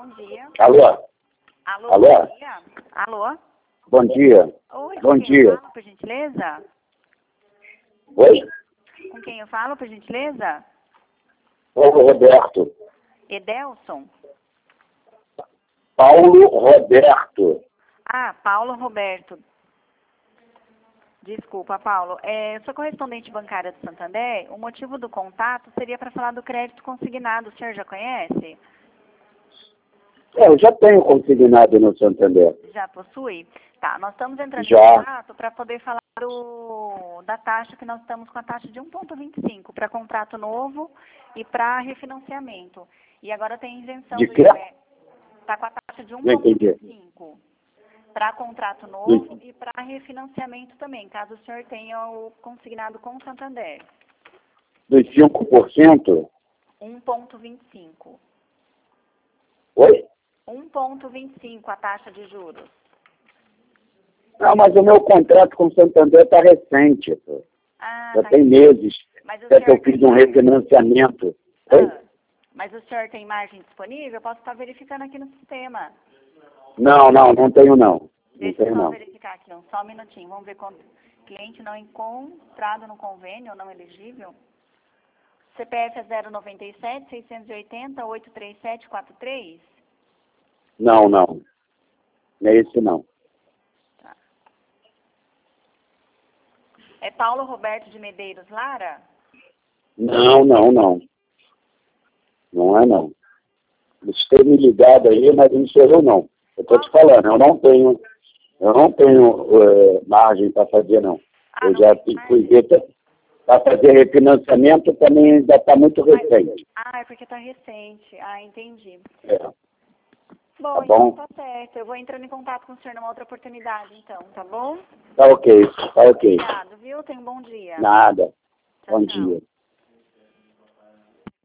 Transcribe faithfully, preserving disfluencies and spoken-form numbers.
bom dia. Alô? Alô, Alô? bom dia. Alô? Bom dia. Oi, Bom com quem dia. eu falo, por gentileza? Oi? Com quem eu falo, por gentileza? Paulo Roberto. Edelson? Paulo Roberto. Ah, Paulo Roberto. Desculpa, Paulo. É, eu sou correspondente bancária do Santander. O motivo do contato seria para falar do crédito consignado. O senhor já conhece? É, eu já tenho consignado no Santander. Já possui? Tá, nós estamos entrando Já. em contato para poder falar do, da taxa que nós estamos com a taxa de um vírgula vinte e cinco para contrato novo e para refinanciamento. E agora tem isenção De do quê? I P E. Está com a taxa de um Não vírgula entendi. vinte e cinco para contrato novo e para refinanciamento também, caso o senhor tenha o consignado com o Santander. Dos cinco por cento? um vírgula vinte e cinco. Oi? um vírgula vinte e cinco a taxa de juros. Não, mas o meu contrato com o Santander está recente. Pô. Ah, Já tá tem aqui. meses. Mas o Até que senhor eu fiz tem um margem? refinanciamento. Oi? Ah, mas o senhor tem margem disponível? Eu posso estar verificando aqui no sistema. Não, não, não tenho não. Não Deixa eu tenho só não. verificar aqui, um, só um minutinho. Vamos ver quanto cliente não encontrado no convênio ou não elegível. C P F é zero nove sete, seis oito zero, oito três sete quatro três? Não, não. Não é esse não. Tá. É Paulo Roberto de Medeiros Lara? Não, não, não. Não é não. Eles têm me ligado aí, mas não sou eu não. Eu estou te falando, eu não tenho, eu não tenho é, margem para fazer não. Ah, Eu não já tem fui margem? ver, para fazer refinanciamento também ainda está muito Mas- recente. Ah, é porque está recente. Ah, entendi. É. Bom, Tá então bom? tá certo. Eu vou entrando em contato com o senhor numa outra oportunidade, então, tá bom? Tá ok, tá ok. Obrigado, viu? Tenha um bom dia. Nada. Tchau, Bom tchau. dia.